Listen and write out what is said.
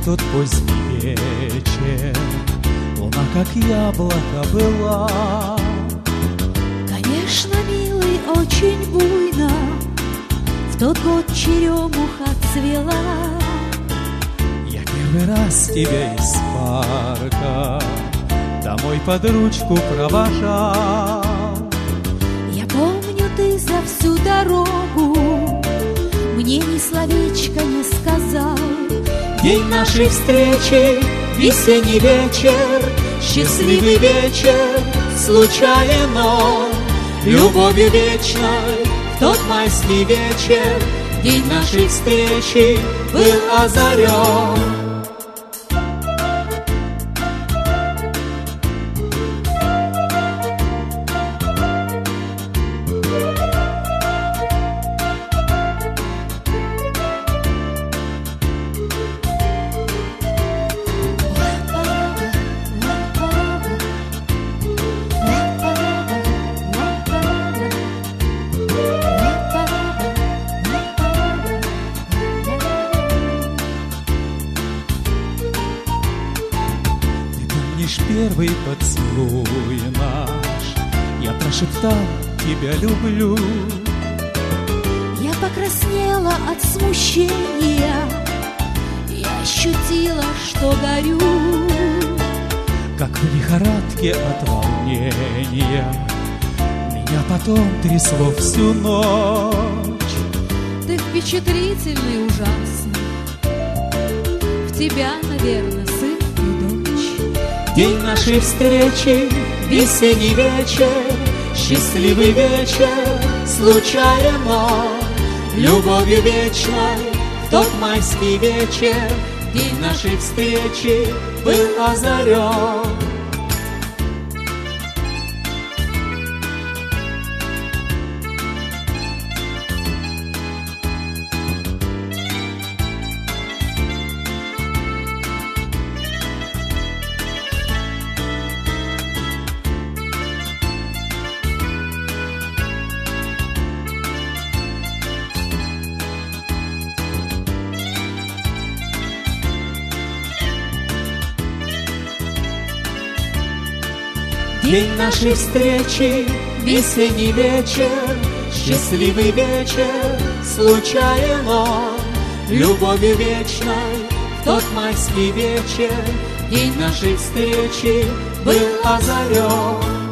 тот поздний вечер луна, как яблоко, была. Конечно, милый, очень буйно в тот год черемуха цвела. Я первый раз тебя из парка домой под ручку провожал. Я помню, ты за всю дорогу мне ни словечко не сказал. День нашей встречи, весенний вечер, счастливый вечер, случайен он, любовью вечной в тот майский вечер. День нашей встречи был озарен. Первый поцелуй наш, я прошептал: тебя люблю. Я покраснела от смущения, я ощутила, что горю. Как в лихорадке от волнения меня потом трясло всю ночь. Ты впечатлительный, ужасный, в тебя, наверное, сын и дочь. День нашей встречи, весенний вечер, счастливый вечер, случайен он, любовью вечной в тот майский вечер. День нашей встречи был озарен. День нашей встречи, весенний вечер, счастливый вечер, случайен он, любовью вечной в тот майский вечер. День нашей встречи был озарен.